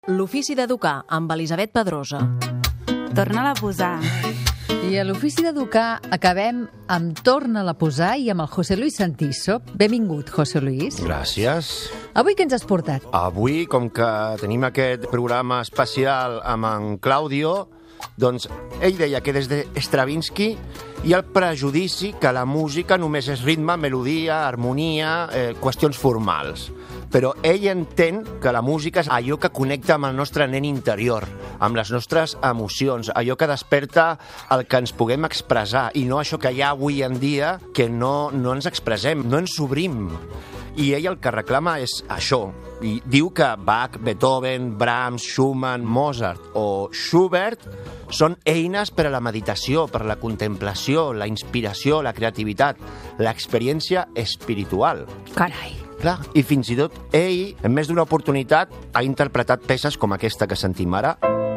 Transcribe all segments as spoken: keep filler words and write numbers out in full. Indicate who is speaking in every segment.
Speaker 1: L'ofici d'educar amb Elisabet Pedrosa.
Speaker 2: Torna-la a posar.
Speaker 3: I a l'ofici d'educar acabem amb Torna-la a posar i amb el José Luis Santiso. Benvingut, José Luis.
Speaker 4: Gràcies.
Speaker 3: Avui què ens has portat?
Speaker 4: Avui, com que tenim aquest programa especial amb en Claudio, doncs ell deia que des de Stravinsky hi ha el prejudici que la música només és ritme, melodia, harmonia, eh, qüestions formals. Però ell entén que la música és allò que connecta amb el nostre nen interior, amb les nostres emocions, allò que desperta el que ens puguem expressar, i no això que hi ha avui en dia que no, no ens expressem, no ens obrim. I ell el que reclama és això. I diu que Bach, Beethoven, Brahms, Schumann, Mozart o Schubert són eines per a la meditació, per a la contemplació, la inspiració, la creativitat, l'experiència espiritual.
Speaker 3: Carai.
Speaker 4: Clar, i fins i tot ell, en més d'una oportunitat, ha interpretat peces com aquesta que sentim ara.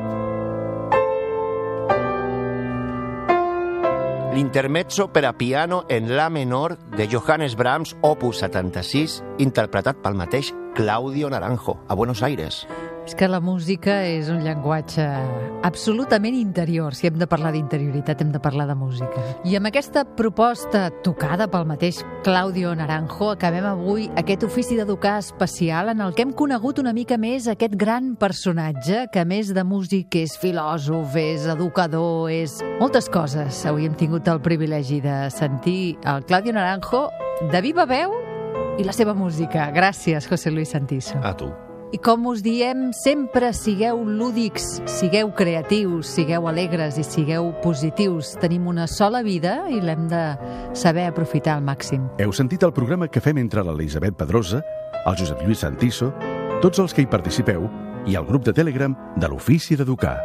Speaker 4: L'intermezzo per a piano en la menor de Johannes Brahms, opus setanta-sis, interpretat pel mateix Claudio Naranjo, a Buenos Aires.
Speaker 3: És que la música és un llenguatge absolutament interior. Si hem de parlar d'interioritat, hem de parlar de música. I amb aquesta proposta tocada pel mateix Claudio Naranjo, acabem avui aquest ofici d'educar especial en el que hem conegut una mica més aquest gran personatge que, a més de músic, és filòsof, és educador, és moltes coses. Avui hem tingut el privilegi de sentir el Claudio Naranjo de viva veu i la seva música. Gràcies, José Luis Santiso.
Speaker 4: A tu.
Speaker 3: I com us diem, sempre sigueu lúdics, sigueu creatius, sigueu alegres i sigueu positius. Tenim una sola vida i l'hem de saber aprofitar al màxim.
Speaker 5: Heu sentit el programa que fem entre l'Elisabet Pedrosa, el Josep Lluís Santiso, tots els que hi participeu i el grup de Telegram de l'Ofici d'Educar.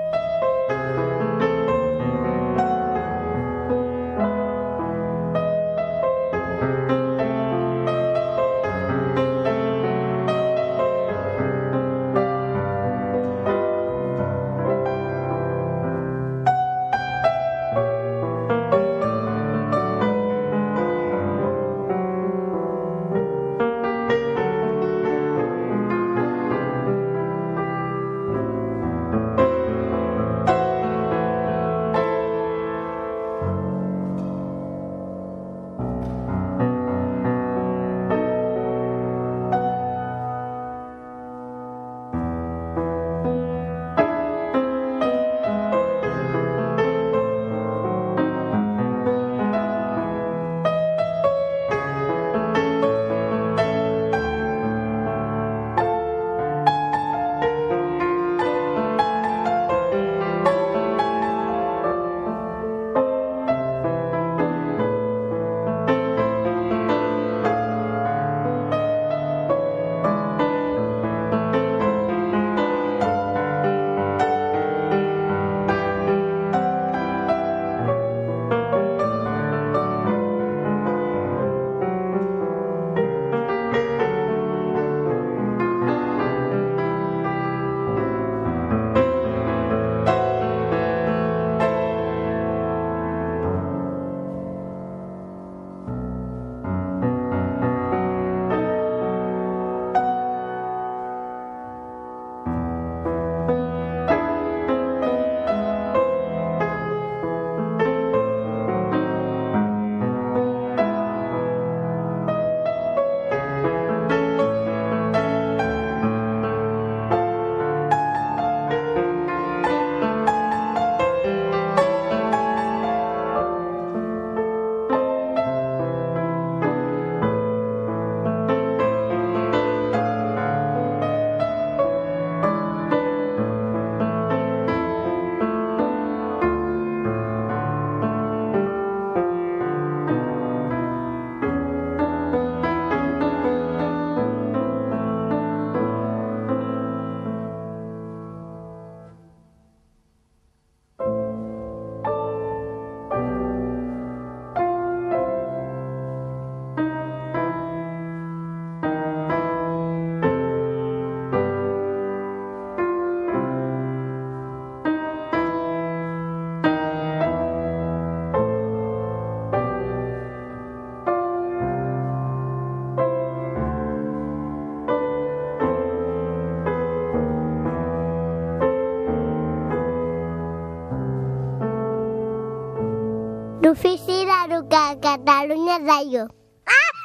Speaker 6: L'ofici d'educar a Catalunya Ràdio. Ah!